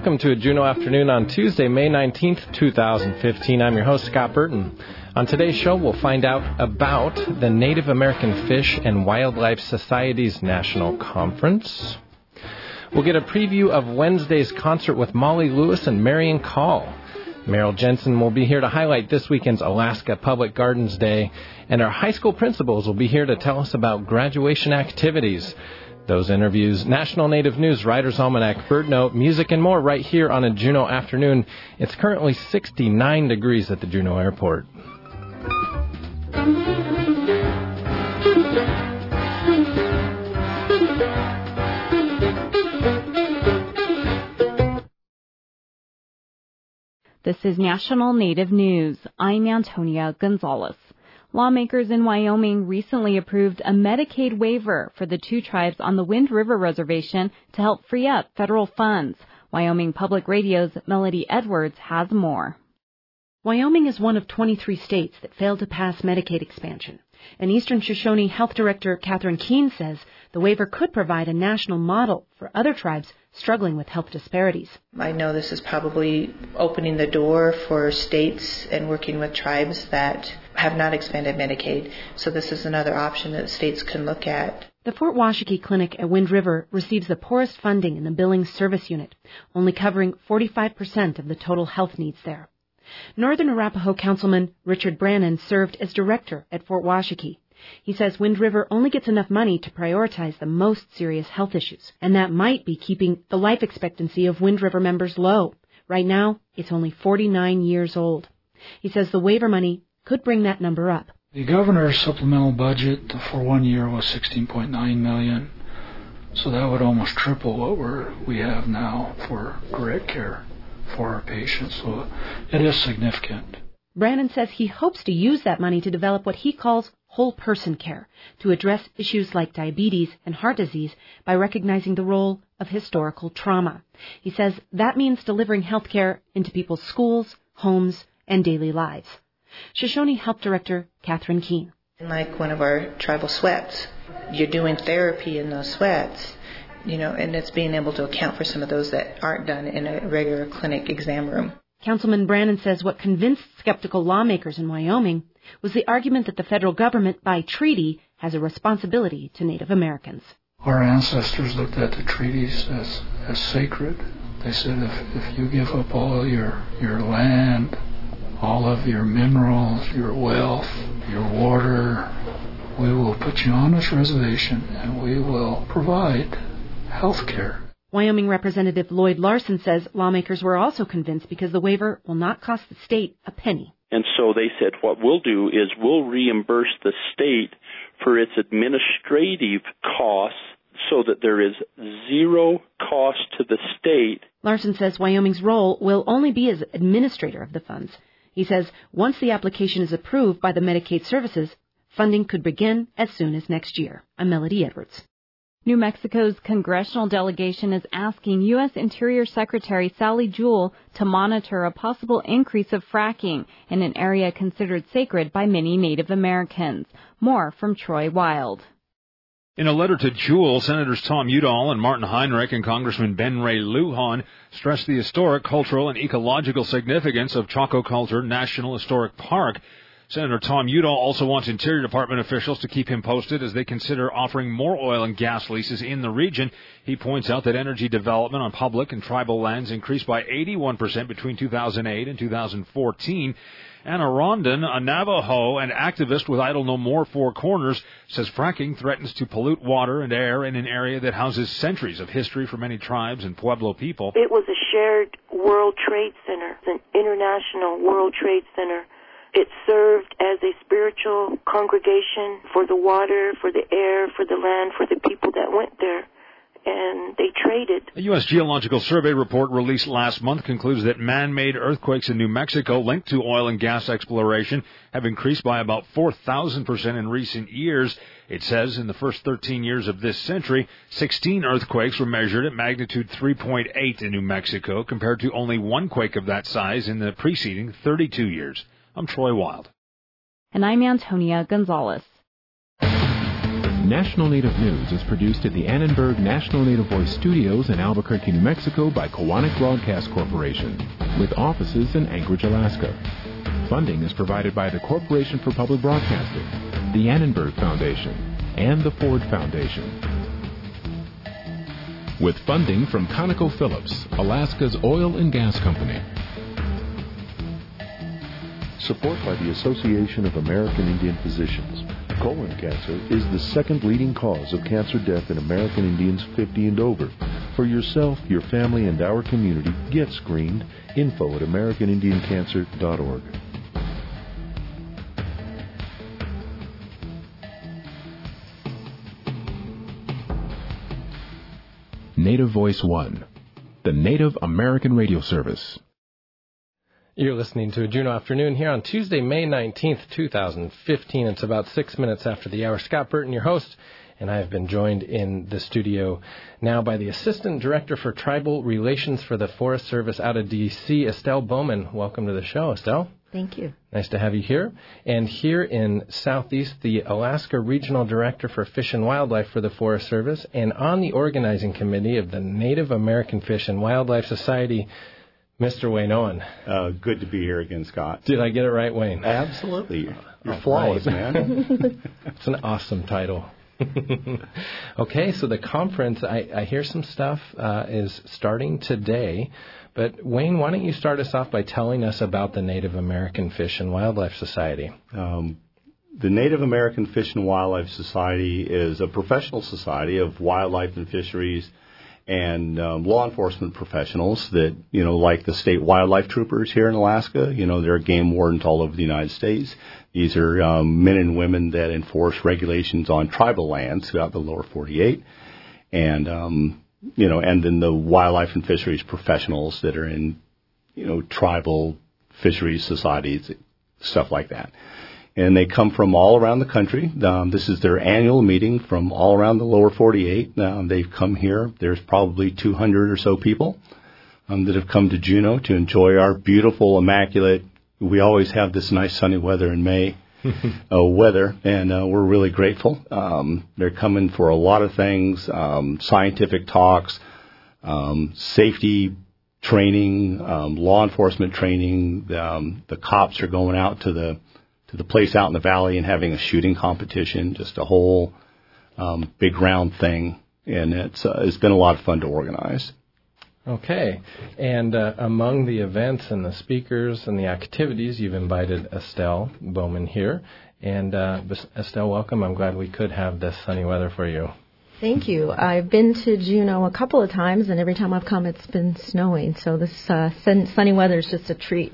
Welcome to a Juneau Afternoon on Tuesday, May 19th, 2015. I'm your host, Scott Burton. On today's show, we'll find out about the Native American Fish and Wildlife Society's National Conference. We'll get a preview of Wednesday's concert with Molly Lewis and Marion Call. Meryl Jensen will be here to highlight this weekend's Alaska Public Gardens Day, and our high school principals will be here to tell us about graduation activities. Those interviews, National Native News, Writer's Almanac, Bird Note, music, and more right here on a Juneau afternoon. It's currently 69 degrees at the Juneau Airport. This is National Native News. I'm Antonia Gonzalez. Lawmakers in Wyoming recently approved a Medicaid waiver for the two tribes on the Wind River Reservation to help free up federal funds. Wyoming Public Radio's Melody Edwards has more. Wyoming is one of 23 states that failed to pass Medicaid expansion. And Eastern Shoshone Health Director Catherine Keene says the waiver could provide a national model for other tribes struggling with health disparities. I know this is probably opening the door for states and working with tribes that have not expanded Medicaid. So this is another option that states can look at. The Fort Washakie Clinic at Wind River receives the poorest funding in the Billings Service Unit, only covering 45% of the total health needs there. Northern Arapaho Councilman Richard Brannon served as director at Fort Washakie. He says Wind River only gets enough money to prioritize the most serious health issues, and that might be keeping the life expectancy of Wind River members low. Right now, it's only 49 years old. He says the waiver money could bring that number up. The governor's supplemental budget for 1 year was $16.9 million, so that would almost triple what we have now for direct care for our patients, so it is significant. Brannon says he hopes to use that money to develop what he calls whole person care to address issues like diabetes and heart disease by recognizing the role of historical trauma. He says that means delivering health care into people's schools, homes, and daily lives. Shoshone Health Director Catherine Keene. Like one of our tribal sweats, you're doing therapy in those sweats, and it's being able to account for some of those that aren't done in a regular clinic exam room. Councilman Brannon says what convinced skeptical lawmakers in Wyoming was the argument that the federal government, by treaty, has a responsibility to Native Americans. Our ancestors looked at the treaties as sacred. They said if you give up all your land, all of your minerals, your wealth, your water, we will put you on this reservation and we will provide health care. Wyoming Representative Lloyd Larson says lawmakers were also convinced because the waiver will not cost the state a penny. And so they said what we'll do is we'll reimburse the state for its administrative costs so that there is zero cost to the state. Larson says Wyoming's role will only be as administrator of the funds. He says once the application is approved by the Medicaid services, funding could begin as soon as next year. I'm Melody Edwards. New Mexico's congressional delegation is asking U.S. Interior Secretary Sally Jewell to monitor a possible increase of fracking in an area considered sacred by many Native Americans. More from Troy Wild. In a letter to Jewell, Senators Tom Udall and Martin Heinrich and Congressman Ben Ray Lujan stressed the historic, cultural, and ecological significance of Chaco Culture National Historic Park. Senator Tom Udall also wants Interior Department officials to keep him posted as they consider offering more oil and gas leases in the region. He points out that energy development on public and tribal lands increased by 81% between 2008 and 2014. Anna Rondon, a Navajo and activist with Idle No More Four Corners, says fracking threatens to pollute water and air in an area that houses centuries of history for many tribes and Pueblo people. It was a shared World Trade Center, an international World Trade Center. It served as a spiritual congregation for the water, for the air, for the land, for the people that went there. And they traded. A U.S. Geological Survey report released last month concludes that man-made earthquakes in New Mexico linked to oil and gas exploration have increased by about 4,000% in recent years. It says in the first 13 years of this century, 16 earthquakes were measured at magnitude 3.8 in New Mexico, compared to only one quake of that size in the preceding 32 years. I'm Troy Wild. And I'm Antonia Gonzalez. National Native News is produced at the Annenberg National Native Voice Studios in Albuquerque, New Mexico by Koahnic Broadcast Corporation, with offices in Anchorage, Alaska. Funding is provided by the Corporation for Public Broadcasting, the Annenberg Foundation, and the Ford Foundation. With funding from ConocoPhillips, Alaska's oil and gas company. Support by the Association of American Indian Physicians. Colon cancer is the second leading cause of cancer death in American Indians 50 and over. For yourself, your family, and our community, get screened. Info at AmericanIndianCancer.org. Native Voice One, the Native American radio service. You're listening to a Juneau Afternoon here on Tuesday, May 19th, 2015. It's about 6 minutes after the hour. Scott Burton, your host, and I have been joined in the studio now by the Assistant Director for Tribal Relations for the Forest Service out of D.C., Estelle Bowman. Welcome to the show, Estelle. Thank you. Nice to have you here. And here in Southeast, the Alaska Regional Director for Fish and Wildlife for the Forest Service, and on the organizing committee of the Native American Fish and Wildlife Society, Mr. Wayne Owen. Good to be here again, Scott. Did I get it right, Wayne? Absolutely. You're flawless, man. It's an awesome title. Okay, so the conference, I hear some stuff is starting today. But, Wayne, why don't you start us off by telling us about the Native American Fish and Wildlife Society? The Native American Fish and Wildlife Society is a professional society of wildlife and fisheries and law enforcement professionals that, like the state wildlife troopers here in Alaska, they're game wardens all over the United States. These are men and women that enforce regulations on tribal lands throughout the lower 48. And, and then the wildlife and fisheries professionals that are in, tribal fisheries societies, stuff like that. And they come from all around the country. This is their annual meeting from all around the lower 48. They've come here. There's probably 200 or so people that have come to Juneau to enjoy our beautiful, immaculate, we always have this nice sunny weather in May, weather, and we're really grateful. They're coming for a lot of things, scientific talks, safety training, law enforcement training. The cops are going out to the place out in the valley and having a shooting competition, just a whole big round thing, and it's been a lot of fun to organize. Okay, and among the events and the speakers and the activities, you've invited Estelle Bowman here, and Estelle, welcome. I'm glad we could have this sunny weather for you. Thank you. I've been to Juneau a couple of times, and every time I've come, it's been snowing, so this sunny weather is just a treat.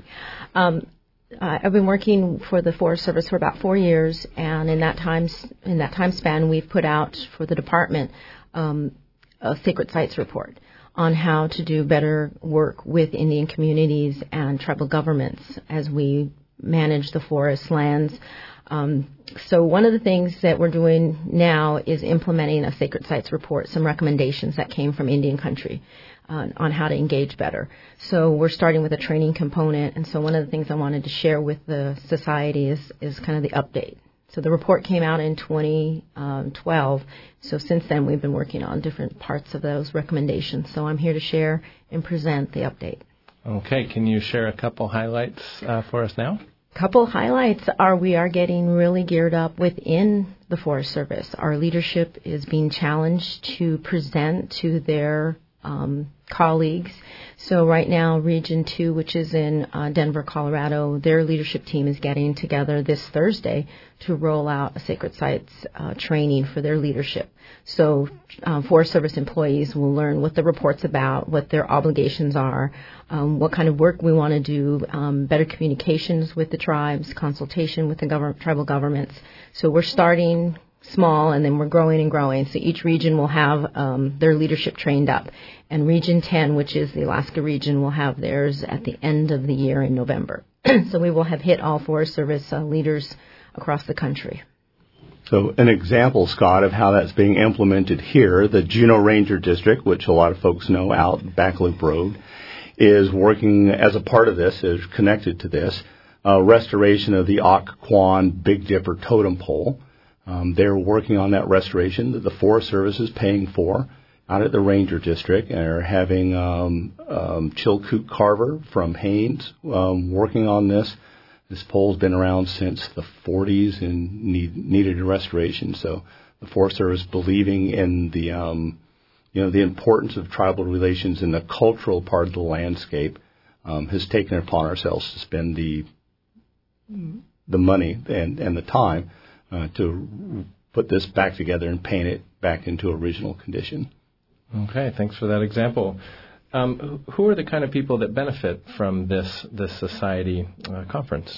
I've been working for the Forest Service for about 4 years, and in that time span, we've put out for the department a sacred sites report on how to do better work with Indian communities and tribal governments as we manage the forest lands. So one of the things that we're doing now is implementing a sacred sites report, some recommendations that came from Indian country on how to engage better. So we're starting with a training component, and so one of the things I wanted to share with the society is kind of the update. So the report came out in 2012, so since then we've been working on different parts of those recommendations. So I'm here to share and present the update. Okay, can you share a couple highlights for us now? Couple highlights are we are getting really geared up within the Forest Service. Our leadership is being challenged to present to their colleagues. So right now, Region 2, which is in Denver, Colorado, their leadership team is getting together this Thursday to roll out a sacred sites training for their leadership. So Forest Service employees will learn what the report's about, what their obligations are, what kind of work we want to do, better communications with the tribes, consultation with the tribal governments. So we're starting small, and then we're growing and growing. So each region will have their leadership trained up. And Region 10, which is the Alaska region, will have theirs at the end of the year in November. So we will have hit all Forest Service leaders across the country. So an example, Scott, of how that's being implemented here, the Juneau Ranger District, which a lot of folks know out Back Loop Road, is working as a part of this, is connected to this, restoration of the Occoquan Big Dipper totem pole. They're working on that restoration that the Forest Service is paying for out at the Ranger District, and are having Chilkoot Carver from Haines working on this. This pole's been around since the 40s and needed a restoration. So the Forest Service, believing in the the importance of tribal relations in the cultural part of the landscape, has taken it upon ourselves to spend the money and the time to put this back together and paint it back into original condition. Okay, thanks for that example. Who are the kind of people that benefit from this society conference?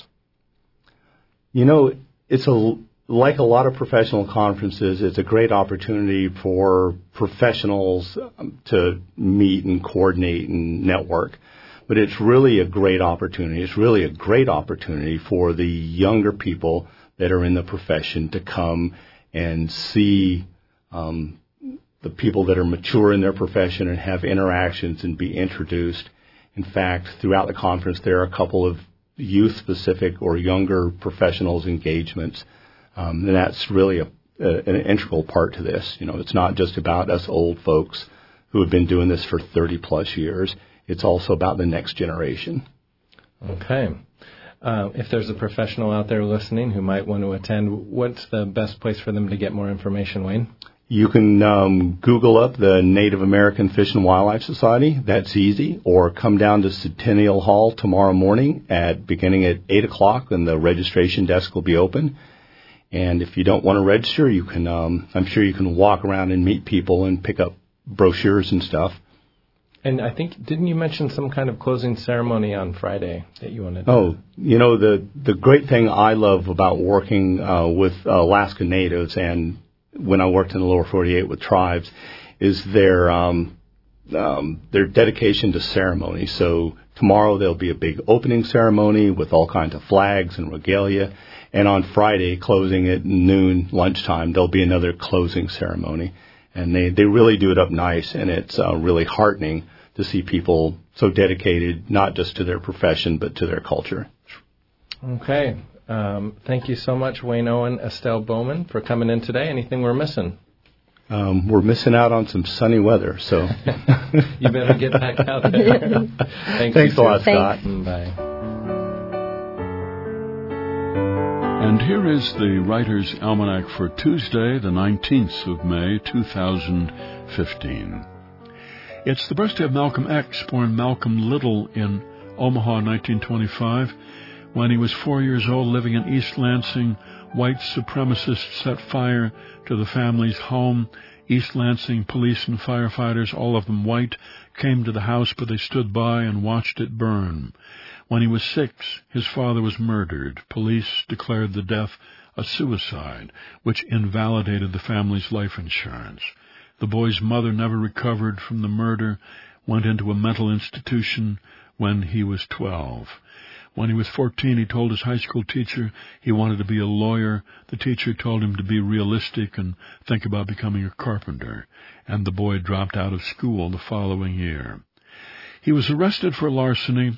It's like a lot of professional conferences, it's a great opportunity for professionals to meet and coordinate and network. But it's really a great opportunity. It's really a great opportunity for the younger people that are in the profession to come and see the people that are mature in their profession and have interactions and be introduced. In fact, throughout the conference, there are a couple of youth-specific or younger professionals engagements, and that's really an integral part to this. It's not just about us old folks who have been doing this for 30-plus years. It's also about the next generation. Okay. If there's a professional out there listening who might want to attend, what's the best place for them to get more information, Wayne? You can Google up the Native American Fish and Wildlife Society. That's easy. Or come down to Centennial Hall tomorrow morning beginning at 8 o'clock, and the registration desk will be open. And if you don't want to register, you can. I'm sure you can walk around and meet people and pick up brochures and stuff. And I think, didn't you mention some kind of closing ceremony on Friday that you wanted to do? Oh, the great thing I love about working with Alaska Natives, and when I worked in the lower 48 with tribes, is their dedication to ceremony. So tomorrow there'll be a big opening ceremony with all kinds of flags and regalia. And on Friday, closing at noon, lunchtime, there'll be another closing ceremony. And they really do it up nice, and it's really heartening to see people so dedicated, not just to their profession, but to their culture. Okay. Thank you so much, Wayne Owen, Estelle Bowman, for coming in today. Anything we're missing? We're missing out on some sunny weather, so you better get back out there. Thanks a lot, Scott. Bye. And here is the Writer's Almanac for Tuesday, the 19th of May, 2015. It's the birthday of Malcolm X, born Malcolm Little in Omaha, 1925. When he was 4 years old, living in East Lansing, white supremacists set fire to the family's home. East Lansing police and firefighters, all of them white, came to the house, but they stood by and watched it burn. When he was 6, his father was murdered. Police declared the death a suicide, which invalidated the family's life insurance. The boy's mother never recovered from the murder, went into a mental institution when he was 12. When he was 14, he told his high school teacher he wanted to be a lawyer. The teacher told him to be realistic and think about becoming a carpenter, and the boy dropped out of school the following year. He was arrested for larceny.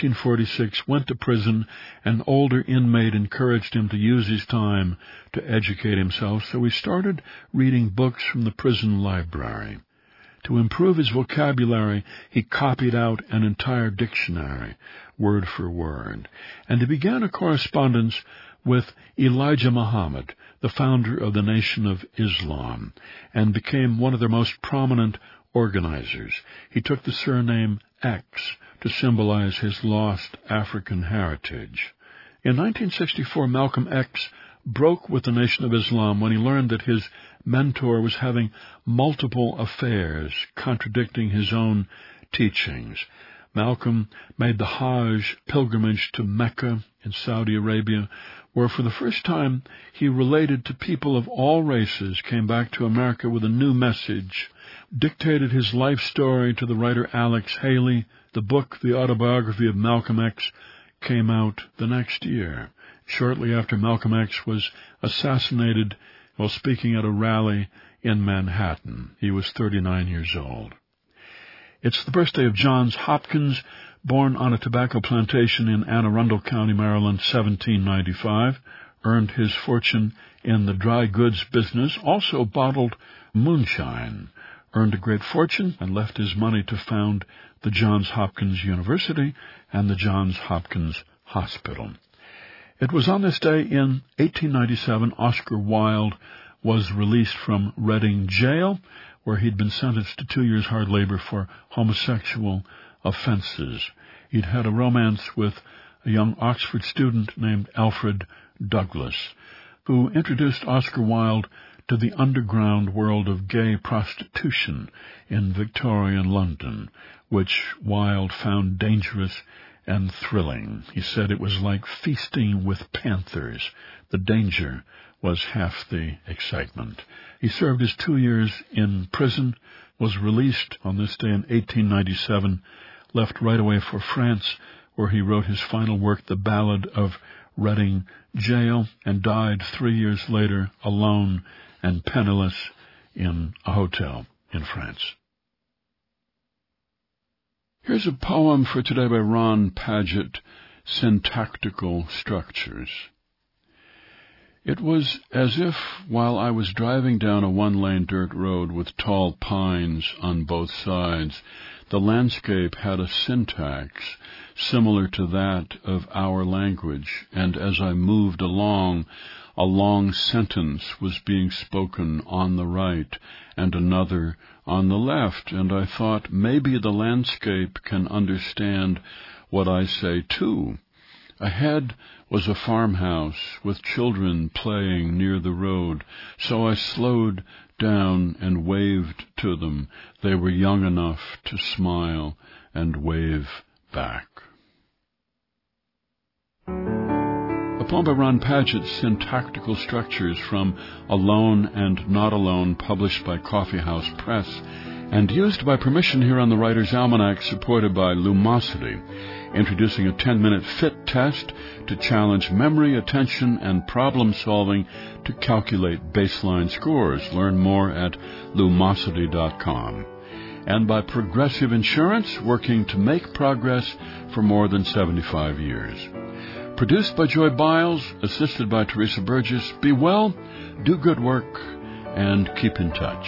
1946, went to prison. An older inmate encouraged him to use his time to educate himself, so he started reading books from the prison library. To improve his vocabulary, he copied out an entire dictionary, word for word, and he began a correspondence with Elijah Muhammad, the founder of the Nation of Islam, and became one of their most prominent organizers. He took the surname X to symbolize his lost African heritage. In 1964, Malcolm X broke with the Nation of Islam when he learned that his mentor was having multiple affairs, contradicting his own teachings. Malcolm made the Hajj pilgrimage to Mecca in Saudi Arabia, where for the first time he related to people of all races, came back to America with a new message, dictated his life story to the writer Alex Haley. The book, The Autobiography of Malcolm X, came out the next year, shortly after Malcolm X was assassinated while speaking at a rally in Manhattan. He was 39 years old. It's the birthday of Johns Hopkins, born on a tobacco plantation in Anne Arundel County, Maryland, 1795. earned his fortune in the dry goods business, also bottled moonshine, earned a great fortune, and left his money to found the Johns Hopkins University and the Johns Hopkins Hospital. It was on this day in 1897 Oscar Wilde was released from Reading Jail, where he'd been sentenced to 2 years hard labor for homosexual offenses. He'd had a romance with a young Oxford student named Alfred Douglas, who introduced Oscar Wilde to the underground world of gay prostitution in Victorian London, which Wilde found dangerous and thrilling. He said it was like feasting with panthers. The danger was half the excitement. He served his 2 years in prison, was released on this day in 1897, left right away for France, where he wrote his final work, The Ballad of Reading Jail, and died 3 years later, alone and penniless, in a hotel in France. Here's a poem for today by Ron Padgett, Syntactical Structures. It was as if, while I was driving down a one-lane dirt road with tall pines on both sides, the landscape had a syntax similar to that of our language, and as I moved along, a long sentence was being spoken on the right and another on the left, and I thought maybe the landscape can understand what I say too. Ahead was a farmhouse with children playing near the road, so I slowed down and waved to them. They were young enough to smile and wave back. A poem by Ron Padgett, Syntactical Structures, from Alone and Not Alone, published by Coffee House Press, and used by permission here on the Writer's Almanac, supported by Lumosity, introducing a 10-minute fit test to challenge memory, attention, and problem-solving to calculate baseline scores. Learn more at Lumosity.com. And by Progressive Insurance, working to make progress for more than 75 years. Produced by Joy Biles, assisted by Teresa Burgess. Be well, do good work, and keep in touch.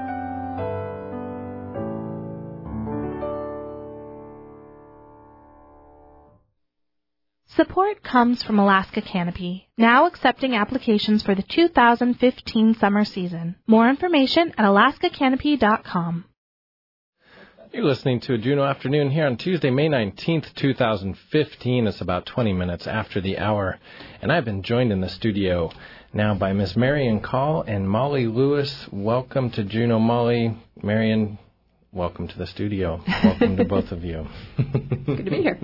Support comes from Alaska Canopy, now accepting applications for the 2015 summer season. More information at alaskacanopy.com. You're listening to a Juneau Afternoon here on Tuesday, May 19th, 2015. It's about 20 minutes after the hour, and I've been joined in the studio now by Ms. Marion Call and Molly Lewis. Welcome to Juneau, Molly. Marion, welcome to the studio. Welcome to both of you. Good to be here.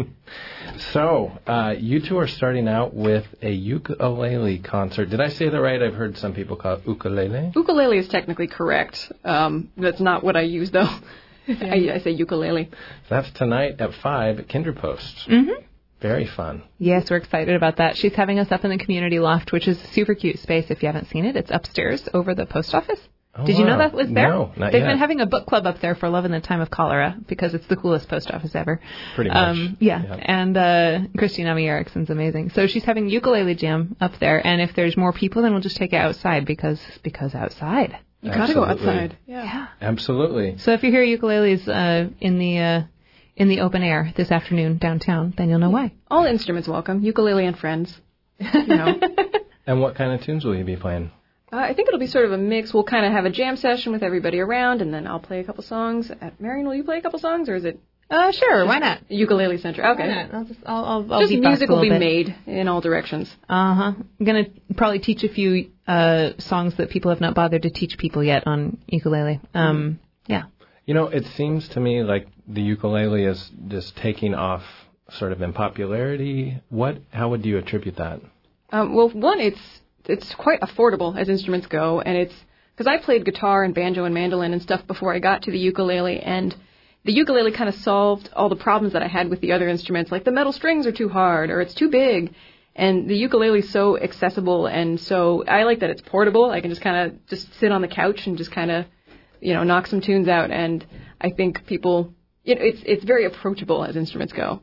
So, you two are starting out with a ukulele concert. Did I say that right? I've heard some people call it ukulele. Ukulele is technically correct. That's not what I use, though. I say ukulele. That's tonight at 5 at Kinderpost. Mm-hmm. Very fun. Yes, we're excited about that. She's having us up in the community loft, which is a super cute space. If you haven't seen it, it's upstairs over the post office. Oh, Did you know that was there? No, not They've yet. been having a book club up there for Love in the Time of Cholera because it's the coolest post office ever. Pretty much. Yeah. Yep. And Christine Ami Erickson's amazing. So she's having ukulele jam up there, and if there's more people, then we'll just take it outside because outside. You gotta go outside. Yeah. Absolutely. So if you hear ukuleles in the open air this afternoon downtown, then you'll know why. All instruments welcome. Ukulele and friends. You know. And what kind of tunes will you be playing? I think it'll be sort of a mix. We'll kind of have a jam session with everybody around, and then I'll play a couple songs. Marion, will you play a couple songs, or is it? Sure. Why not? Ukulele center. Okay. Why not? I'll just music will be bit. made in all directions. I'm gonna probably teach a few songs that people have not bothered to teach people yet on ukulele. Yeah. You know, it seems to me like the ukulele is just taking off sort of in popularity. How would you attribute that? Well, one, it's quite affordable as instruments go, and it's because I played guitar and banjo and mandolin and stuff before I got to the ukulele, and the ukulele kind of solved all the problems that I had with the other instruments, like the metal strings are too hard or it's too big, and the ukulele is so accessible, and so I like that it's portable. I can just kind of just sit on the couch and just kind of, knock some tunes out, and I think people, it's very approachable as instruments go.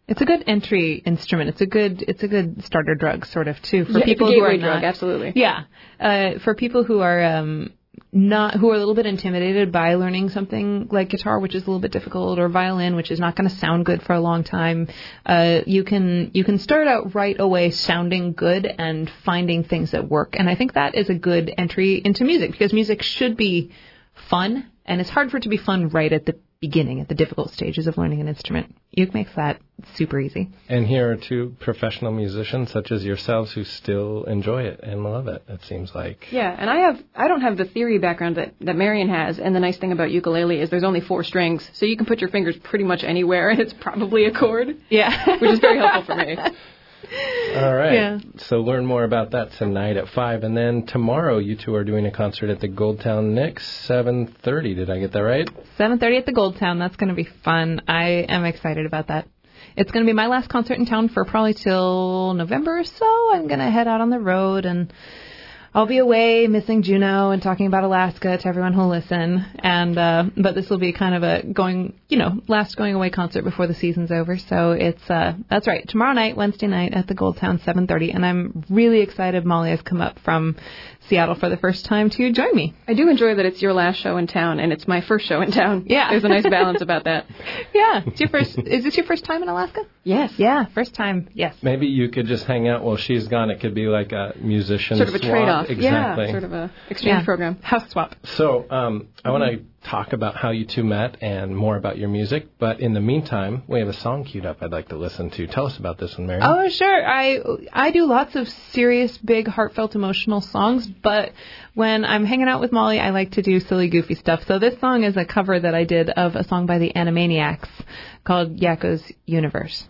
It's a good entry instrument. It's a good starter drug, sort of, too, for people it's a gateway who are drug, not. Absolutely. Yeah, for people who are who are a little bit intimidated by learning something like guitar, which is a little bit difficult, or violin, which is not going to sound good for a long time. You can start out right away sounding good and finding things that work. And I think that is a good entry into music, because music should be fun, and it's hard for it to be fun right at the beginning, at the difficult stages of learning an instrument. Uke makes that super easy. And here are two professional musicians such as yourselves who still enjoy it and love it, it seems like. Yeah, and I don't have the theory background that Marion has, and the nice thing about ukulele is there's only 4 strings, so you can put your fingers pretty much anywhere, and it's probably a chord. Yeah. Which is very helpful for me. All right. Yeah. So learn more about that tonight at 5. And then tomorrow you two are doing a concert at the Goldtown Knicks, 7:30. Did I get that right? 7:30 at the Goldtown. That's going to be fun. I am excited about that. It's going to be my last concert in town for probably till November or so. I'm going to head out on the road, and I'll be away missing Juneau and talking about Alaska to everyone who'll listen. And but this will be kind of a last going away concert before the season's over. So it's that's right, tomorrow night, Wednesday night at the Goldtown, 7:30. And I'm really excited Molly has come up from Seattle for the first time to join me. I do enjoy that it's your last show in town, and it's my first show in town. Yeah. There's a nice balance about that. Yeah. Is this your first time in Alaska? Yes. Yeah, first time, yes. Maybe you could just hang out while she's gone. It could be like a musician sort of a swap. trade-off. Exactly. Yeah, sort of a exchange program. House swap. So I want to talk about how you two met and more about your music. But in the meantime, we have a song queued up I'd like to listen to. Tell us about this one, Mary. Oh, sure. I do lots of serious, big, heartfelt, emotional songs, but when I'm hanging out with Molly, I like to do silly, goofy stuff. So this song is a cover that I did of a song by the Animaniacs called Yakko's Universe.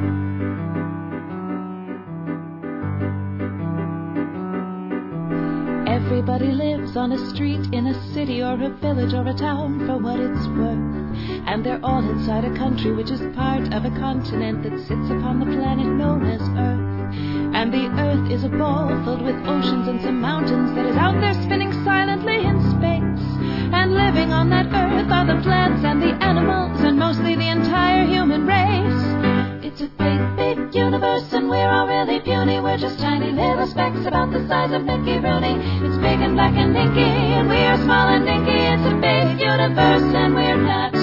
Everybody lives on a street in a city or a village or a town for what it's worth. And they're all inside a country which is part of a continent that sits upon the planet known as Earth. And the Earth is a ball filled with oceans and some mountains that is out there spinning silently in space. And living on that Earth are the plants and the animals and mostly the entire human race. It's a great big universe and we're all really puny. We're just tiny little specks about the size of Mickey Rooney. It's big and black and inky and we're small and dinky. It's a big universe and we're not.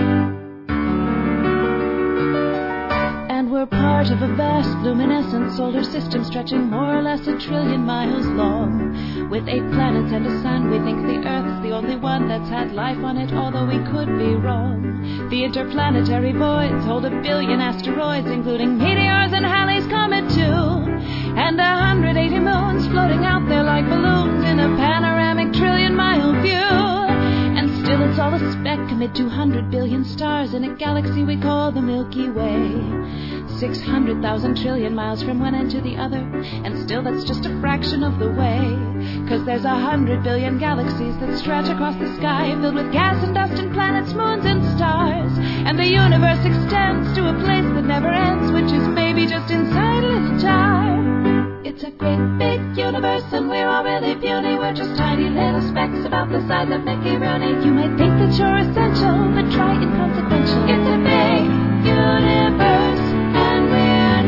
And we're part of a vast luminescent solar system stretching more or less 1 trillion miles long. With 8 planets and a sun, we think the Earth's the only one that's had life on it, although we could be wrong. The interplanetary voids hold 1 billion asteroids, including meteors and Halley's Comet too. And 180 moons floating out there like balloons in a panoramic 1 trillion-mile view. And still it's all a speck amid 200 billion stars in a galaxy we call the Milky Way. 600,000 trillion miles from one end to the other, and still that's just a fraction of the way. 'Cause there's 100 billion galaxies that stretch across the sky, filled with gas and dust and planets, moons and stars. And the universe extends to a place that never ends, which is maybe just inside a little jar. It's a great big universe and we're all really puny. We're just tiny little specks about the size of Mickey Rooney. You might think that you're essential, but try inconsequential. It's a big universe and we're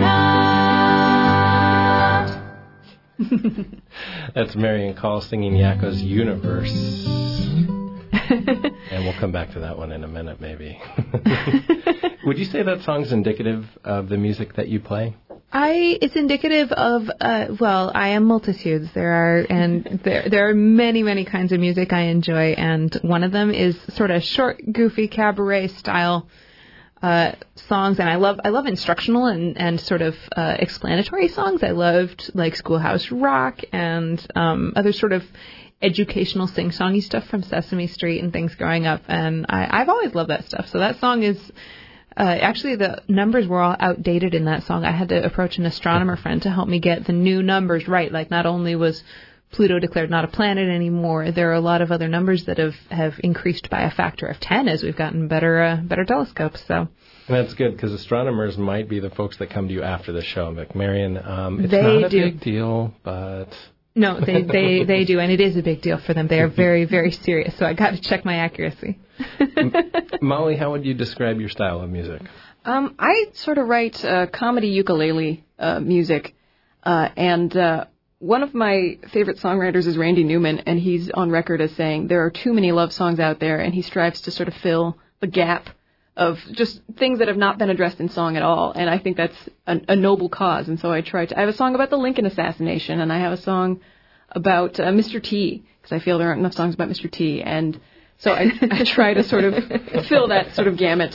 not. That's Marion Call singing Yakko's Universe. And we'll come back to that one in a minute, maybe. Would you say that song's indicative of the music that you play? It's indicative of, I am multitudes. There are many, many kinds of music I enjoy, and one of them is sort of short, goofy, cabaret style songs, and I love instructional and sort of explanatory songs. I loved like Schoolhouse Rock and other sort of educational sing-songy stuff from Sesame Street and things growing up, and I've always loved that stuff. So that song is actually the numbers were all outdated in that song. I had to approach an astronomer friend to help me get the new numbers right. Like not only was Pluto declared not a planet anymore, there are a lot of other numbers that have increased by a factor of 10 as we've gotten better telescopes. So. And that's good, because astronomers might be the folks that come to you after the show. Like, Marion, it's they not a do. big deal, but... No, they do, and it is a big deal for them. They are very, very serious, so I got to check my accuracy. Molly, how would you describe your style of music? I sort of write comedy ukulele music, and one of my favorite songwriters is Randy Newman, and he's on record as saying there are too many love songs out there, and he strives to sort of fill the gap of just things that have not been addressed in song at all, and I think that's a noble cause, and so I have a song about the Lincoln assassination, and I have a song about Mr. T, because I feel there aren't enough songs about Mr. T, and so I try to sort of fill that sort of gamut.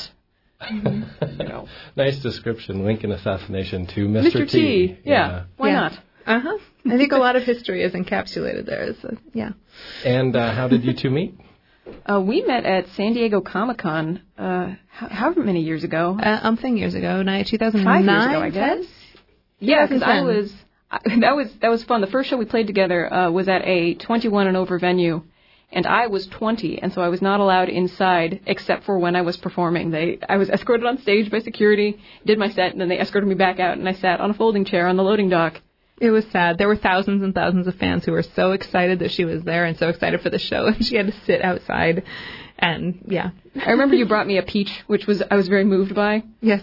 Nice description, Lincoln assassination to Mr. T. Yeah. Why not? Uh-huh. I think a lot of history is encapsulated there. So, yeah. And how did you two meet? We met at San Diego Comic-Con however many years ago. Umpthing years ago, 2009. 5 years ago, I guess. Yeah, because that was fun. The first show we played together was at a 21 and over venue, and I was 20, and so I was not allowed inside except for when I was performing. I was escorted on stage by security, did my set, and then they escorted me back out, and I sat on a folding chair on the loading dock. It was sad. There were thousands and thousands of fans who were so excited that she was there and so excited for the show, and she had to sit outside. And, yeah. I remember you brought me a peach, I was very moved by. Yes.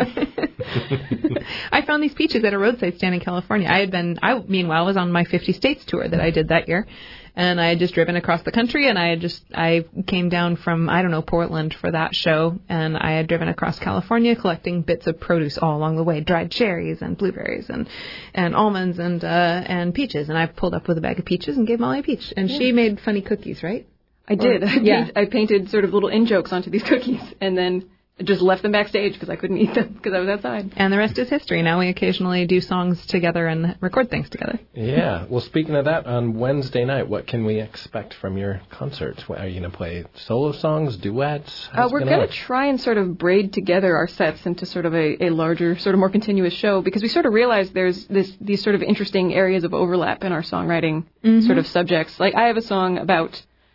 I found these peaches at a roadside stand in California. I meanwhile was on my 50 States tour that I did that year. And I had just driven across the country, and I came down from, Portland for that show, and I had driven across California collecting bits of produce all along the way, dried cherries and blueberries and almonds and peaches. And I pulled up with a bag of peaches and gave Molly a peach. And she made funny cookies, right? I did. I painted sort of little in-jokes onto these cookies, and then just left them backstage because I couldn't eat them because I was outside. And the rest is history. Now we occasionally do songs together and record things together. Yeah. Well, speaking of that, on Wednesday night, what can we expect from your concerts? Are you going to play solo songs, duets? We're going to try and sort of braid together our sets into sort of a larger, sort of more continuous show, because we sort of realized there's these sort of interesting areas of overlap in our songwriting sort of subjects. Like I have a song about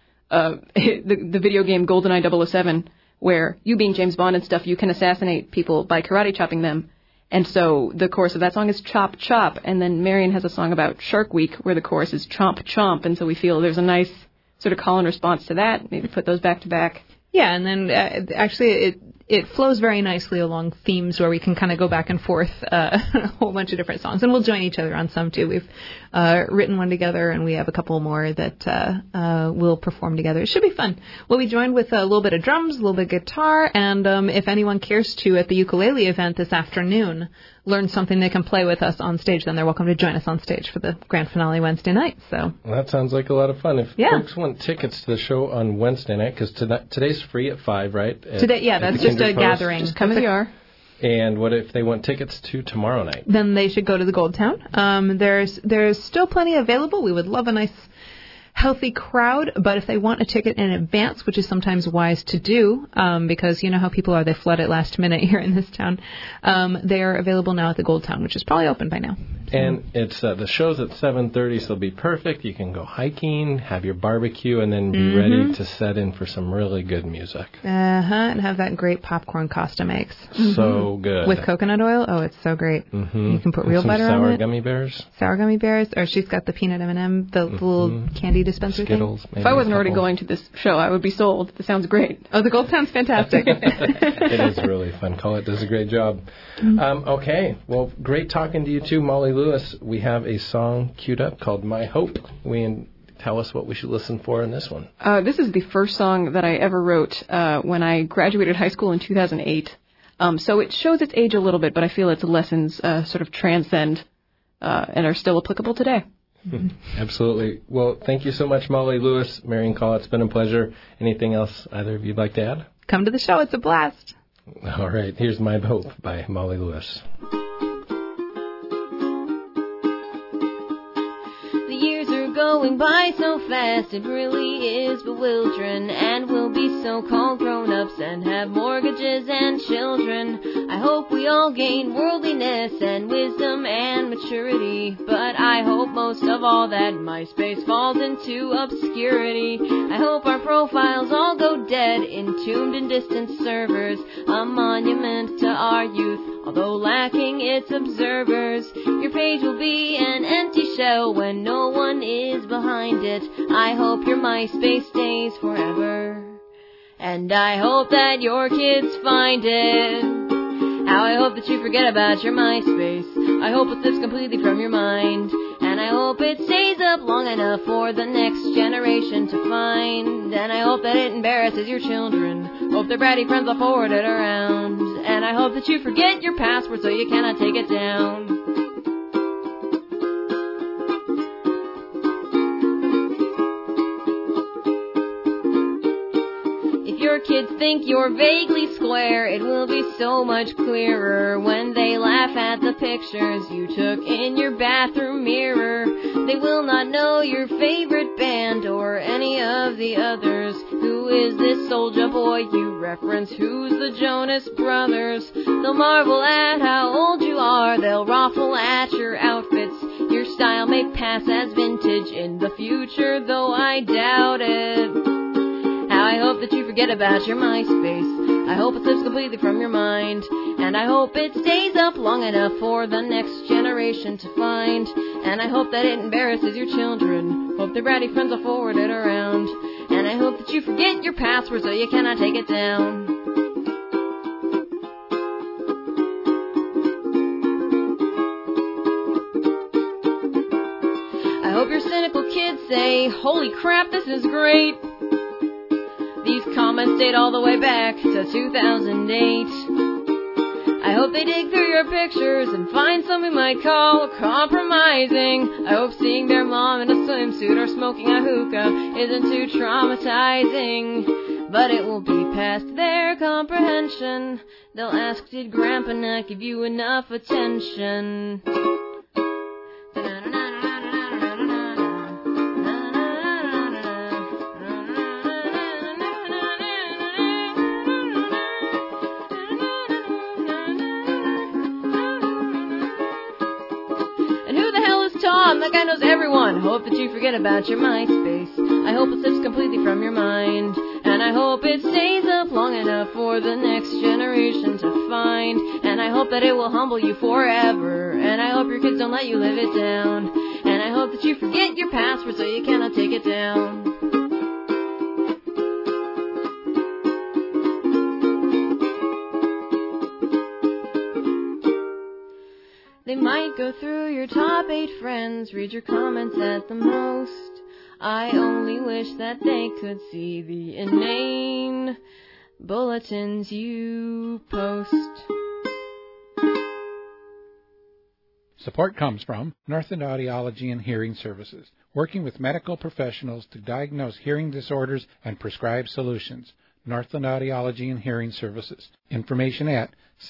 the video game GoldenEye 007, where you being James Bond and stuff, you can assassinate people by karate chopping them. And so the chorus of that song is chop, chop. And then Marion has a song about Shark Week where the chorus is chomp, chomp. And so we feel there's a nice sort of call and response to that. Maybe put those back to back. Yeah, and then actually it flows very nicely along themes where we can kind of go back and forth a whole bunch of different songs. And we'll join each other on some, too. We've written one together, and we have a couple more that we'll perform together. It should be fun. We'll be joined with a little bit of drums, a little bit of guitar, and if anyone cares to, at the ukulele event this afternoon, learn something they can play with us on stage, then they're welcome to join us on stage for the grand finale Wednesday night. So well, that sounds like a lot of fun. If folks want tickets to the show on Wednesday night, because today's free at 5, right? That's just a gathering. Just come as you are. And what if they want tickets to tomorrow night? Then they should go to the Gold Town. There's still plenty available. We would love a nice healthy crowd, but if they want a ticket in advance, which is sometimes wise to do, because you know how people are, they flood it last minute here in this town, they are available now at the Gold Town, which is probably open by now. And it's the show's at 7:30, so it'll be perfect. You can go hiking, have your barbecue, and then be ready to set in for some really good music. And have that great popcorn Costa makes. So good. With coconut oil? Oh, it's so great. You can put real butter on it. Sour gummy bears. Sour gummy bears. Or she's got the peanut M&M, the little candy dispenser Skittles, thing. Maybe if I wasn't already going to this show, I would be sold. This sounds great. Oh, the Gold Town's fantastic. It is really fun. Colette does a great job. Okay. Well, great talking to you too, Molly Lewis. We have a song queued up called My Hope. Tell us what we should listen for in this one. This is the first song that I ever wrote when I graduated high school in 2008. So it shows its age a little bit, but I feel its lessons sort of transcend and are still applicable today. Absolutely. Well, thank you so much, Molly Lewis. Marion Call, it's been a pleasure. Anything else either of you'd like to add? Come to the show. It's a blast. All right. Here's My Hope by Molly Lewis. Going by so fast, it really is bewildering, and we'll be so-called grown-ups and have mortgages and children. I hope we all gain worldliness and wisdom and maturity, but I hope most of all that MySpace falls into obscurity. I hope our profiles all go dead, entombed in distant servers, a monument to our youth, although lacking its observers. Your page will be an empty shell when no one is behind it. I hope your MySpace stays forever, and I hope that your kids find it. How I hope that you forget about your MySpace. I hope it slips completely from your mind. And I hope it stays up long enough for the next generation to find. And I hope that it embarrasses your children. Hope their bratty friends will forward it around. And I hope that you forget your password so you cannot take it down. Your kids think you're vaguely square, it will be so much clearer when they laugh at the pictures you took in your bathroom mirror. They will not know your favorite band or any of the others. Who is this Soulja Boy you reference? Who's the Jonas Brothers? They'll marvel at how old you are. They'll raffle at your outfits. Your style may pass as vintage in the future, though I doubt it. I hope that you forget about your MySpace. I hope it slips completely from your mind. And I hope it stays up long enough for the next generation to find. And I hope that it embarrasses your children. Hope their bratty friends will forward it around. And I hope that you forget your password so you cannot take it down. I hope your cynical kids say, holy crap, this is great. These comments date all the way back to 2008. I hope they dig through your pictures and find something we might call compromising. I hope seeing their mom in a swimsuit or smoking a hookah isn't too traumatizing. But it will be past their comprehension. They'll ask, did Grandpa not give you enough attention? That guy knows everyone. Hope that you forget about your MySpace. I hope it slips completely from your mind. And I hope it stays up long enough for the next generation to find. And I hope that it will humble you forever. And I hope your kids don't let you live it down. And I hope that you forget your password so you cannot take it down. They might go through your top 8 friends, read your comments at the most. I only wish that they could see the inane bulletins you post. Support comes from Northland Audiology and Hearing Services, working with medical professionals to diagnose hearing disorders and prescribe solutions. Northland Audiology and Hearing Services. Information at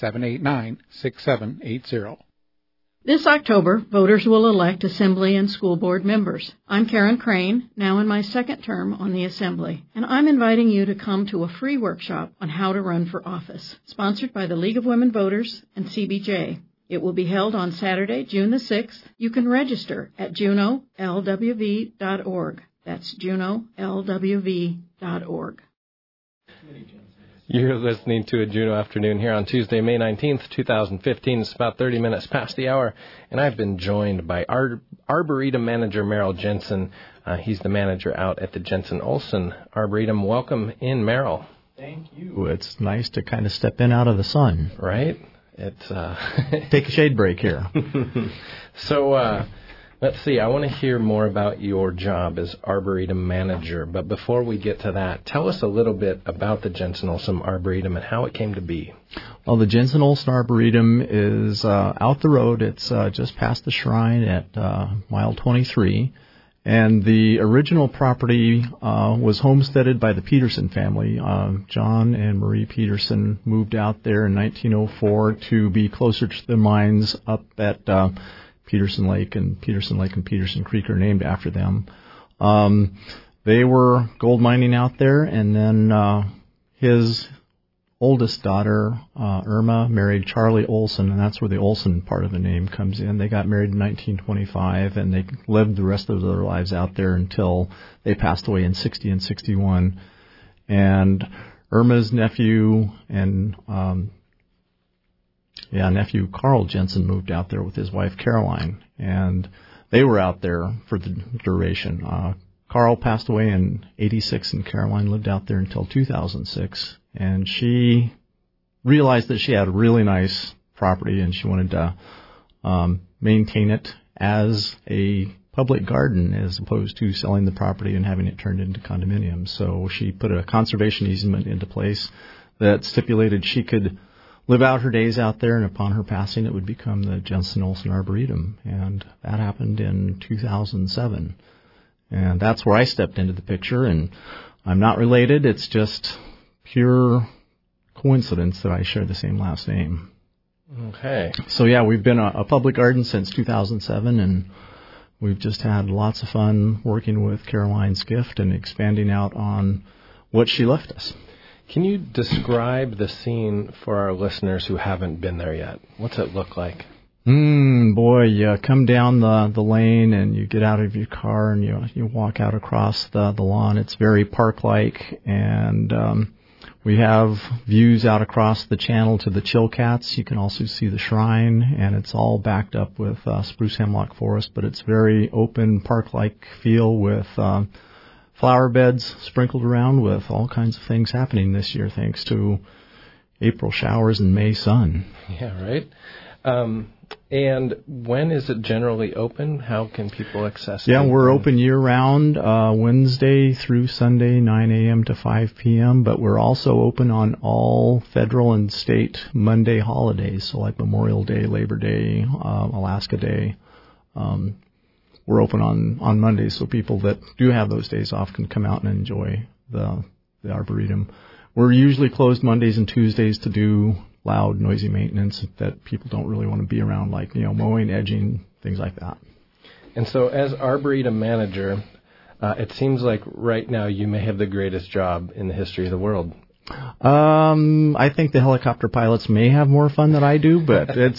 789-6780. This October, voters will elect Assembly and School Board members. I'm Karen Crane, now in my second term on the Assembly, and I'm inviting you to come to a free workshop on how to run for office, sponsored by the League of Women Voters and CBJ. It will be held on Saturday, June the 6th. You can register at junolwv.org. That's junolwv.org. You're listening to a Juneau Afternoon here on Tuesday, May 19th, 2015. It's about 30 minutes past the hour, and I've been joined by Arboretum Manager Merrill Jensen. He's the manager out at the Jensen Olson Arboretum. Welcome in, Merrill. Thank you. It's nice to kind of step in out of the sun. Right? It's take a shade break here. So, let's see, I want to hear more about your job as Arboretum Manager. But before we get to that, tell us a little bit about the Jensen Olson Arboretum and how it came to be. Well, the Jensen Olson Arboretum is out the road. It's just past the shrine at mile 23. And the original property was homesteaded by the Peterson family. John and Marie Peterson moved out there in 1904 to be closer to the mines up at Peterson Lake and Peterson Creek are named after them. They were gold mining out there, and then his oldest daughter, Irma, married Charlie Olson, and that's where the Olson part of the name comes in. They got married in 1925, and they lived the rest of their lives out there until they passed away in 60 and 61. And Irma's nephew and nephew Carl Jensen moved out there with his wife Caroline, and they were out there for the duration. Carl passed away in 86, and Caroline lived out there until 2006, and she realized that she had a really nice property and she wanted to maintain it as a public garden as opposed to selling the property and having it turned into condominiums. So she put a conservation easement into place that stipulated she could live out her days out there, and upon her passing it would become the Jensen Olson Arboretum. And that happened in 2007. And that's where I stepped into the picture, and I'm not related. It's just pure coincidence that I share the same last name. Okay. So, yeah, we've been a public garden since 2007, and we've just had lots of fun working with Caroline's gift and expanding out on what she left us. Can you describe the scene for our listeners who haven't been there yet? What's it look like? Boy, you come down the lane and you get out of your car and you walk out across the lawn. It's very park-like, and we have views out across the channel to the Chilcats. You can also see the shrine, and it's all backed up with spruce hemlock forest, but it's very open, park-like feel with flower beds sprinkled around with all kinds of things happening this year thanks to April showers and May sun. Yeah, right. And when is it generally open? How can people access it? Yeah, we're open year-round, Wednesday through Sunday, 9 a.m. to 5 p.m., but we're also open on all federal and state Monday holidays, so like Memorial Day, Labor Day, Alaska Day. We're open on Mondays, so people that do have those days off can come out and enjoy the Arboretum. We're usually closed Mondays and Tuesdays to do loud, noisy maintenance that people don't really want to be around, like, mowing, edging, things like that. And so as Arboretum manager, it seems like right now you may have the greatest job in the history of the world. I think the helicopter pilots may have more fun than I do, but it's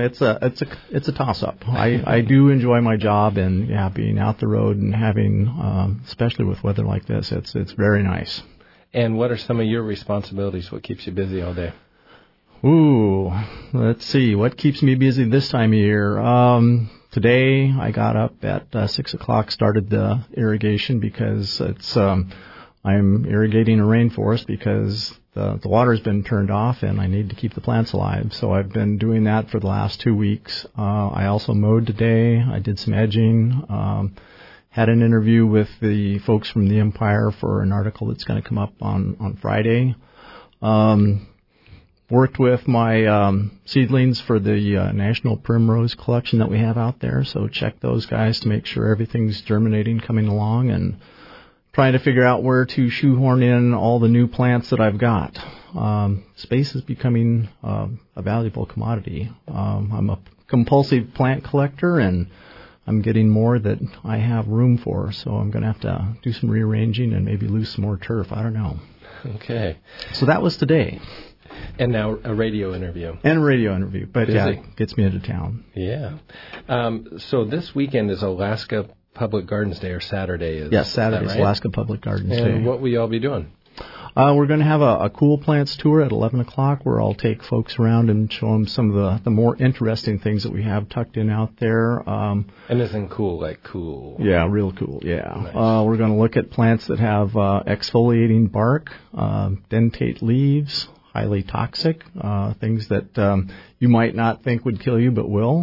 a toss-up. I do enjoy my job, and being out the road and having, especially with weather like this, it's very nice. And what are some of your responsibilities? What keeps you busy all day? Ooh, let's see. What keeps me busy this time of year? Today I got up at 6 o'clock, started the irrigation because it's I'm irrigating a rainforest because the water's been turned off and I need to keep the plants alive. So I've been doing that for the last 2 weeks. I also mowed today. I did some edging. Had an interview with the folks from the Empire for an article that's going to come up on Friday. Worked with my seedlings for the National Primrose collection that we have out there. So check those guys to make sure everything's germinating, coming along, and trying to figure out where to shoehorn in all the new plants that I've got. Space is becoming a valuable commodity. I'm a compulsive plant collector, and I'm getting more that I have room for, so I'm going to have to do some rearranging and maybe lose some more turf. I don't know. Okay. So that was today. And now a radio interview. But it gets me into town. Yeah. So this weekend is Alaska Public Gardens Day, or Saturday? Yes, Saturday is right? Alaska Public Gardens Day. And what will you all be doing? We're going to have a Cool Plants tour at 11 o'clock where I'll take folks around and show them some of the more interesting things that we have tucked in out there. And isn't cool like cool? Yeah, real cool, yeah. Nice. We're going to look at plants that have exfoliating bark, dentate leaves, highly toxic, things that you might not think would kill you but will.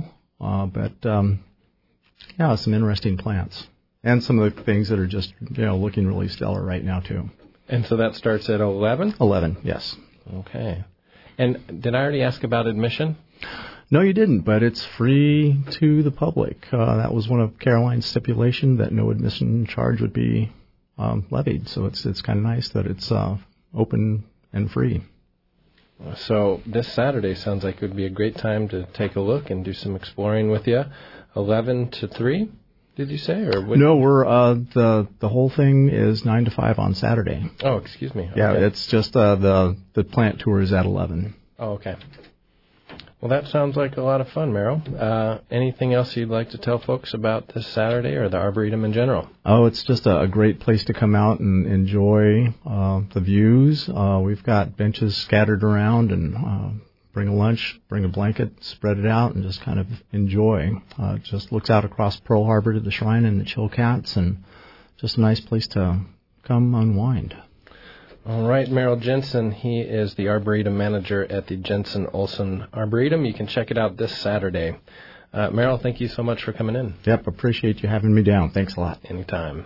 Some interesting plants. And some of the things that are just, looking really stellar right now, too. And so that starts at 11? 11, yes. Okay. And did I already ask about admission? No, you didn't, but it's free to the public. That was one of Caroline's stipulation, that no admission charge would be levied. So it's kind of nice that it's open and free. So this Saturday sounds like it would be a great time to take a look and do some exploring with you. 11 to 3, did you say? Or what? No, we're the whole thing is 9 to 5 on Saturday. Oh, excuse me. Okay. Yeah, it's just the plant tour is at 11. Oh, okay. Well, that sounds like a lot of fun, Merrill. Anything else you'd like to tell folks about this Saturday or the Arboretum in general? Oh, it's just a great place to come out and enjoy the views. We've got benches scattered around, and bring a lunch, bring a blanket, spread it out, and just kind of enjoy. It just looks out across Pearl Harbor to the shrine and the Chilcats, and just a nice place to come unwind. All right, Merrill Jensen. He is the Arboretum Manager at the Jensen Olson Arboretum. You can check it out this Saturday. Merrill, thank you so much for coming in. Yep, appreciate you having me down. Thanks a lot. Anytime.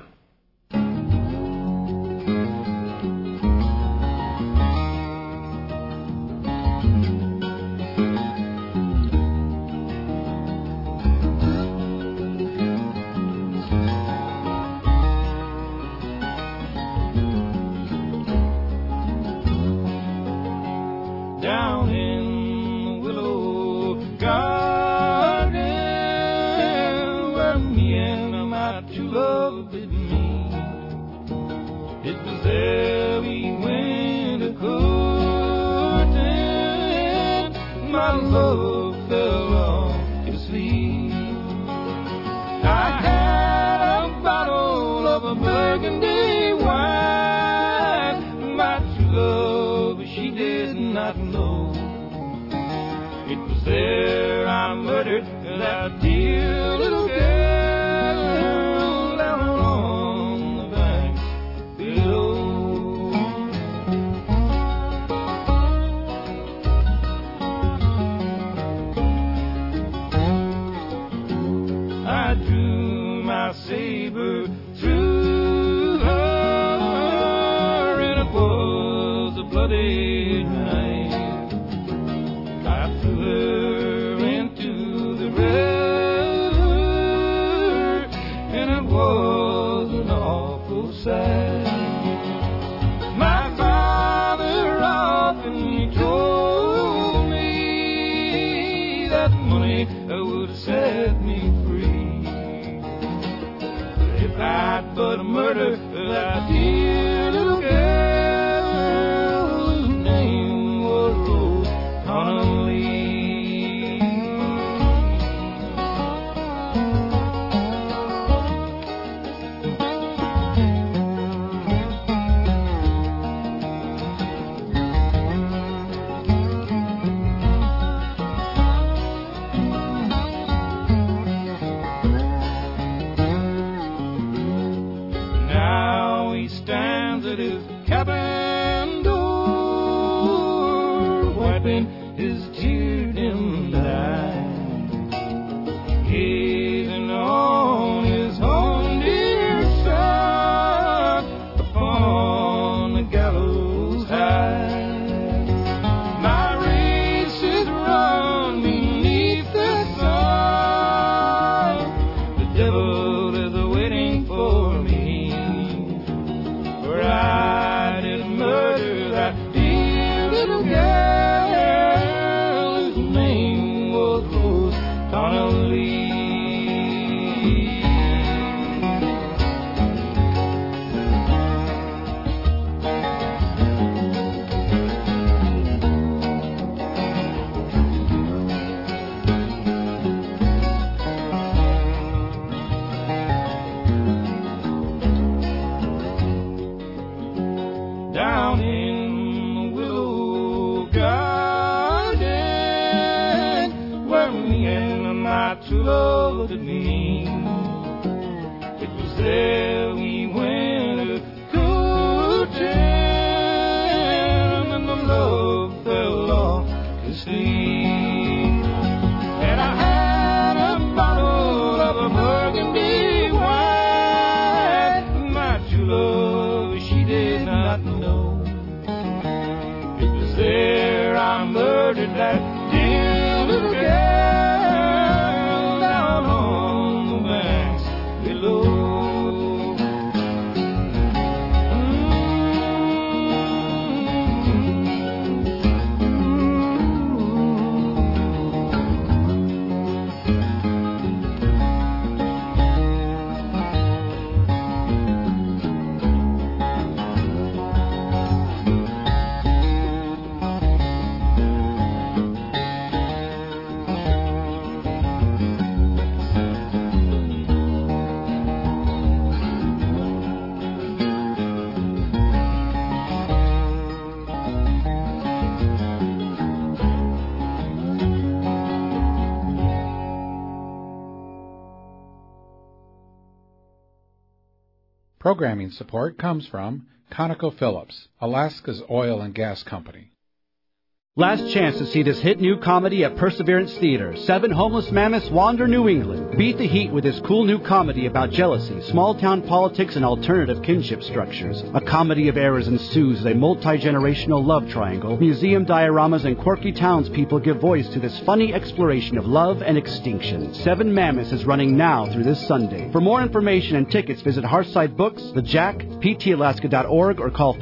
Programming support comes from ConocoPhillips, Alaska's oil and gas company. Last chance to see this hit new comedy at Perseverance Theater. 7 homeless mammoths wander New England. Beat the heat with this cool new comedy about jealousy, small-town politics, and alternative kinship structures. A comedy of errors ensues as a multi-generational love triangle. Museum dioramas and quirky townspeople give voice to this funny exploration of love and extinction. 7 Mammoths is running now through this Sunday. For more information and tickets, visit Hearthside Books, The Jack, ptalaska.org, or call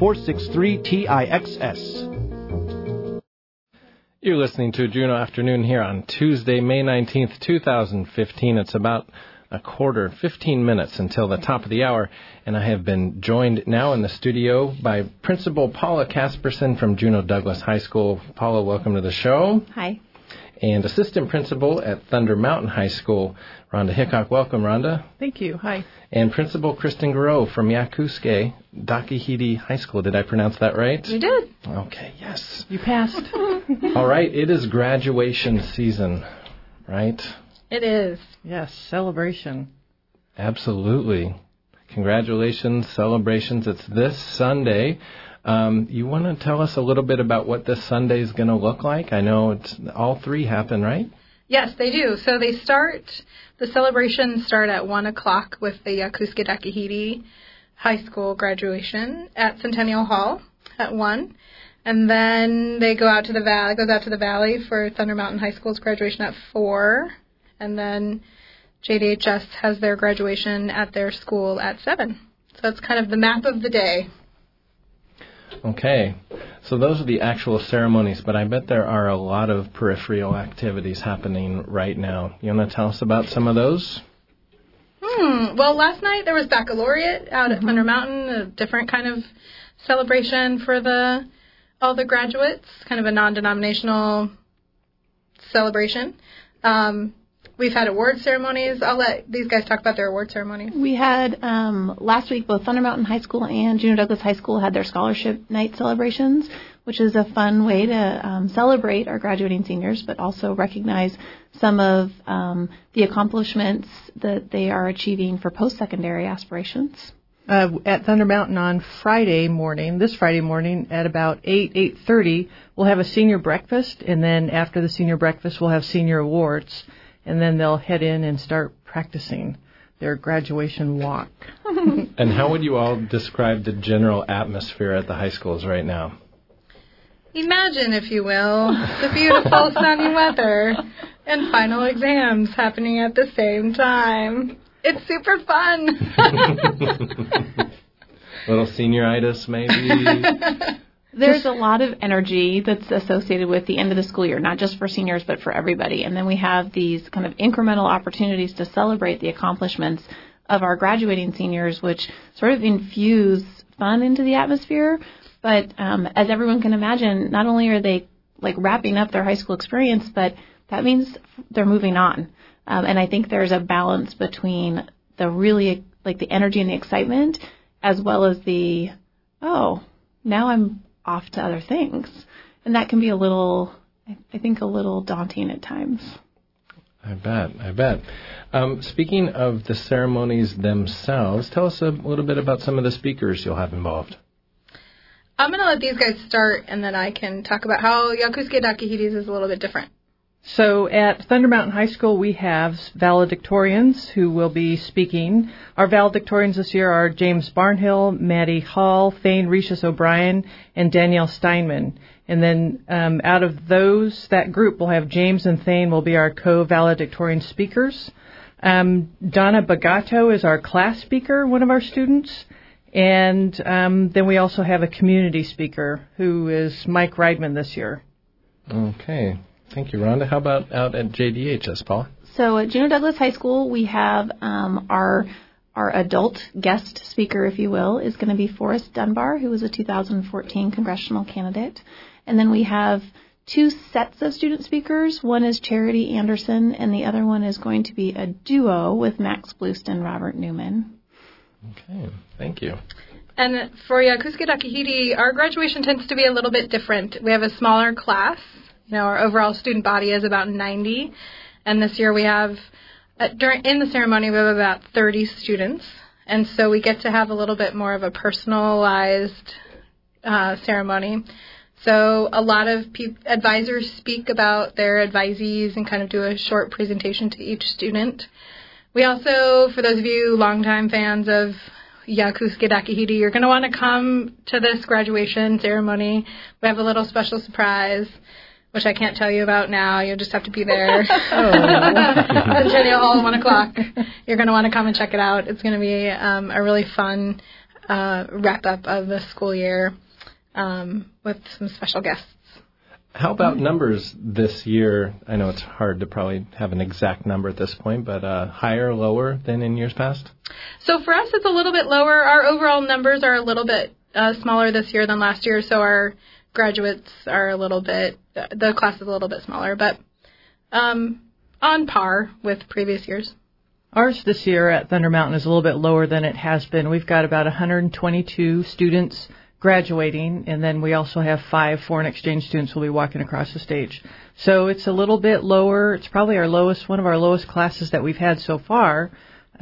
463-TIXS. You're listening to Juneau Afternoon here on Tuesday, May 19th, 2015. It's about 15 minutes until the top of the hour, and I have been joined now in the studio by Principal Paula Casperson from Juneau Douglas High School. Paula, welcome to the show. Hi. And Assistant Principal at Thunder Mountain High School, Rhonda Hickok. Welcome, Rhonda. Thank you. Hi. And Principal Kristen Garreau from Yakuske Dakihidi High School. Did I pronounce that right? You did. Okay, yes. You passed. All right, it is graduation season, right? It is. Yes, celebration. Absolutely. Congratulations, celebrations. It's this Sunday. You want to tell us a little bit about what this Sunday is going to look like? I know it's all 3 happen, right? Yes, they do. So the celebrations start at 1 o'clock with the Yakuske Dakihidi High School graduation at Centennial Hall at 1. And then they goes out to the valley for Thunder Mountain High School's graduation at 4. And then JDHS has their graduation at their school at 7. So that's kind of the map of the day. Okay, so those are the actual ceremonies, but I bet there are a lot of peripheral activities happening right now. You want to tell us about some of those? Well, last night there was baccalaureate out at Thunder Mountain, a different kind of celebration for all the graduates, kind of a non-denominational celebration. We've had award ceremonies. I'll let these guys talk about their award ceremonies. We had, last week, both Thunder Mountain High School and Juneau Douglas High School had their scholarship night celebrations, which is a fun way to celebrate our graduating seniors, but also recognize some of the accomplishments that they are achieving for post-secondary aspirations. At Thunder Mountain on this Friday morning at about 8:30, we'll have a senior breakfast, and then after the senior breakfast, we'll have senior awards. And then they'll head in and start practicing their graduation walk. And how would you all describe the general atmosphere at the high schools right now? Imagine, if you will, the beautiful sunny weather and final exams happening at the same time. It's super fun. Little senioritis, maybe? There's a lot of energy that's associated with the end of the school year, not just for seniors, but for everybody. And then we have these kind of incremental opportunities to celebrate the accomplishments of our graduating seniors, which sort of infuse fun into the atmosphere. But as everyone can imagine, not only are they like wrapping up their high school experience, but that means they're moving on. And I think there's a balance between the really like the energy and the excitement, as well as the, now I'm off to other things. And that can be a little daunting at times. I bet. Speaking of the ceremonies themselves, tell us a little bit about some of the speakers you'll have involved. I'm going to let these guys start, and then I can talk about how Yakuske Dakihidi's is a little bit different. So at Thunder Mountain High School, we have valedictorians who will be speaking. Our valedictorians this year are James Barnhill, Maddie Hall, Thane Rishis O'Brien, and Danielle Steinman. And then out of that group, we'll have James and Thane will be our co-valedictorian speakers. Donna Bagato is our class speaker, one of our students. And then we also have a community speaker who is Mike Reidman this year. Okay. Thank you, Rhonda. How about out at JDHS, Paul? So at Juneau Douglas High School, we have our adult guest speaker, if you will, is going to be Forrest Dunbar, who was a 2014 congressional candidate. And then we have 2 sets of student speakers. One is Charity Anderson, and the other one is going to be a duo with Max Blust and Robert Newman. Okay, thank you. And for Yakuske Dakihidi, our graduation tends to be a little bit different. We have a smaller class. Our overall student body is about 90, and this year we have, in the ceremony, we have about 30 students, And so we get to have a little bit more of a personalized ceremony. So a lot of advisors speak about their advisees and kind of do a short presentation to each student. We also, for those of you longtime fans of Yakusuke Dakihiri, you're going to want to come to this graduation ceremony. We have a little special surprise, which I can't tell you about now. You'll just have to be there. Centennial Hall, 1 o'clock. You're going to want to come and check it out. It's going to be a really fun wrap-up of the school year with some special guests. How about numbers this year? I know it's hard to probably have an exact number at this point, but higher or lower than in years past? So for us, it's a little bit lower. Our overall numbers are a little bit smaller this year than last year, so our graduates are the class is a little bit smaller, but on par with previous years. Ours this year at Thunder Mountain is a little bit lower than it has been. We've got about 122 students graduating, and then we also have 5 foreign exchange students who will be walking across the stage. So it's a little bit lower. It's probably one of our lowest classes that we've had so far.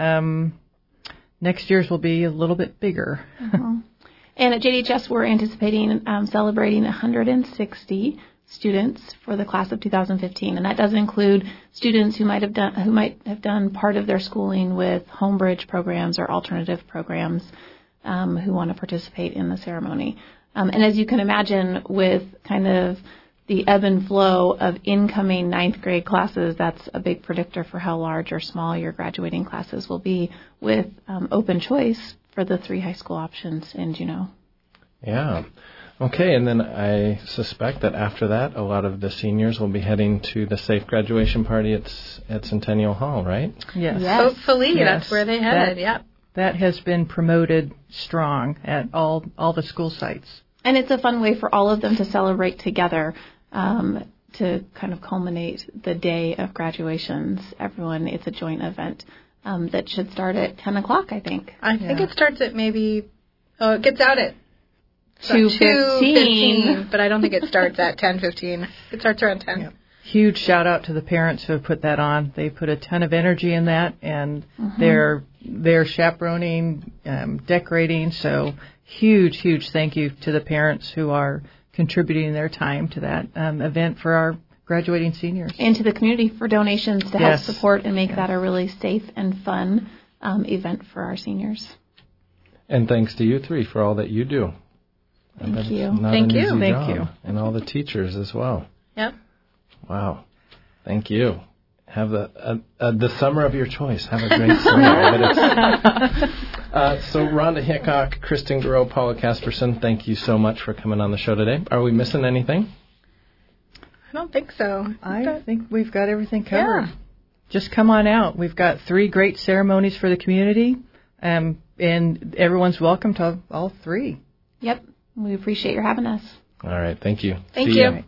Next year's will be a little bit bigger. Mm-hmm. And at JDHS, we're anticipating celebrating 160 students for the class of 2015, and that does include students who might have done part of their schooling with Homebridge programs or alternative programs who want to participate in the ceremony. And as you can imagine, with kind of the ebb and flow of incoming 9th grade classes, that's a big predictor for how large or small your graduating classes will be, with open choice for the 3 high school options in Juneau. Yeah. Okay, and then I suspect that after that, a lot of the seniors will be heading to the safe graduation party at Centennial Hall, right? Yes. Hopefully, that's where they headed, yep. That has been promoted strong at all the school sites. And it's a fun way for all of them to celebrate together, to kind of culminate the day of graduations. It's a joint event that should start at 10 o'clock, I think. I think it starts at it gets out at 2:15, but I don't think it starts at 10:15. It starts around 10. Yep. Huge shout out to the parents who have put that on. They put a ton of energy in that, and they're chaperoning, decorating. So huge thank you to the parents who are contributing their time to that event for our graduating seniors. And to the community for donations to help support and make that a really safe and fun event for our seniors. And thanks to you 3 for all that you do. Thank you. Thank you. Thank you. And all the teachers as well. Yep. Wow. Thank you. Have the summer of your choice. Have a great summer. So Rhonda Hickok, Kristen Garreau, Paula Casperson, thank you so much for coming on the show today. Are we missing anything? I don't think so. I think we've got everything covered. Yeah. Just come on out. We've got 3 great ceremonies for the community, and everyone's welcome to all 3. Yep. We appreciate your having us. All right. Thank you. Thank you.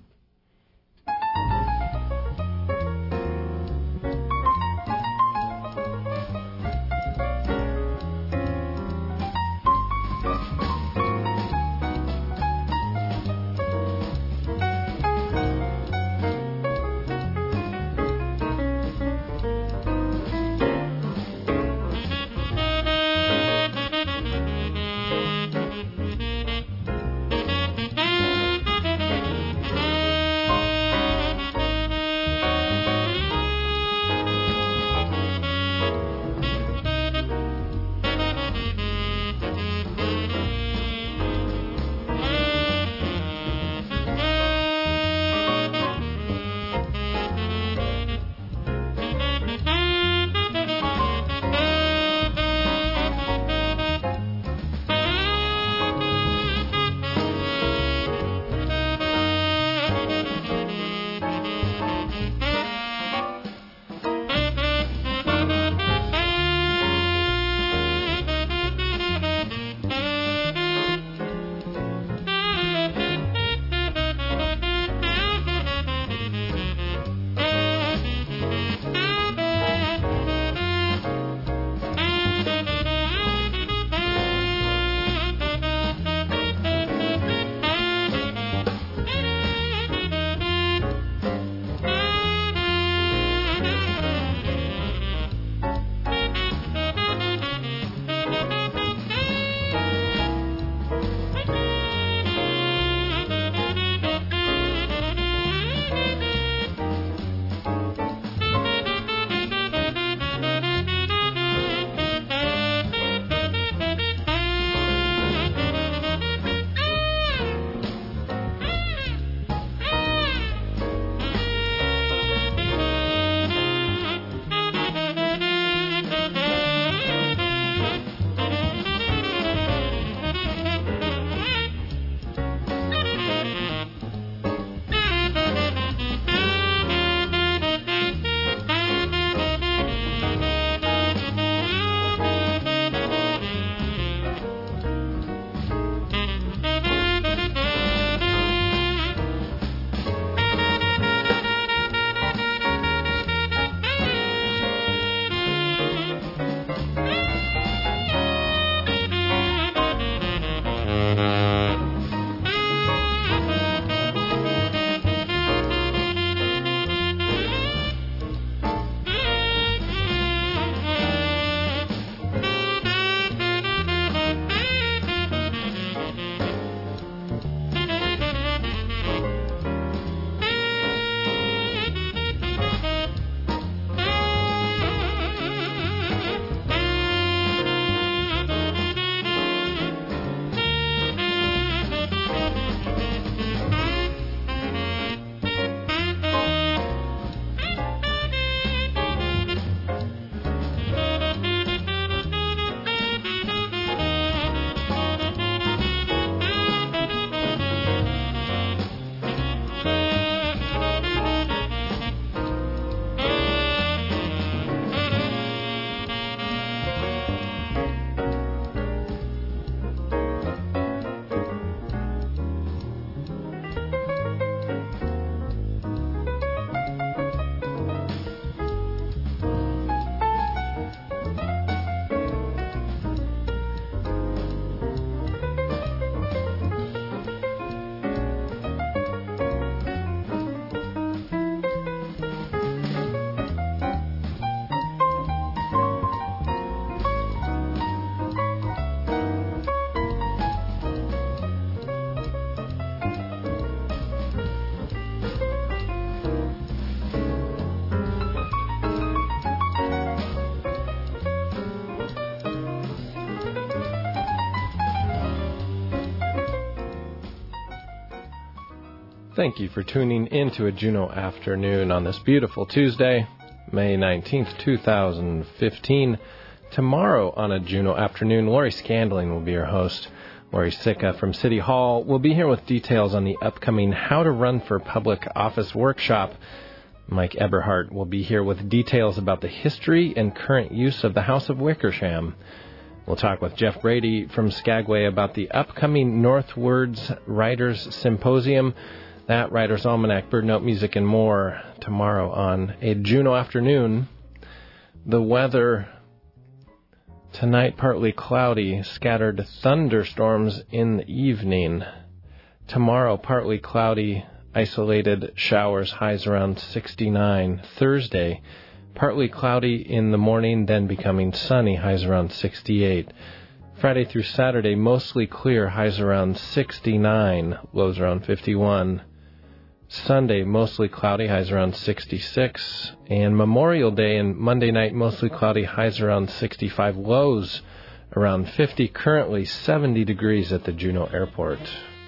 Thank you for tuning in to a Juneau Afternoon on this beautiful Tuesday, May 19th, 2015. Tomorrow on a Juneau Afternoon, Lori Scandling will be your host. Lori Sicca from City Hall will be here with details on the upcoming How to Run for Public Office workshop. Mike Eberhardt will be here with details about the history and current use of the House of Wickersham. We'll talk with Jeff Brady from Skagway about the upcoming Northwards Writers Symposium, that Writer's Almanac, Bird Note Music, and more tomorrow on a Juneau Afternoon. The weather tonight, partly cloudy, scattered thunderstorms in the evening. Tomorrow, partly cloudy, isolated showers, highs around 69. Thursday, partly cloudy in the morning, then becoming sunny, highs around 68. Friday through Saturday, mostly clear, highs around 69, lows around 51. Sunday, mostly cloudy, highs around 66. And Memorial Day and Monday night, mostly cloudy, highs around 65, lows around 50. Currently 70 degrees at the Juneau Airport.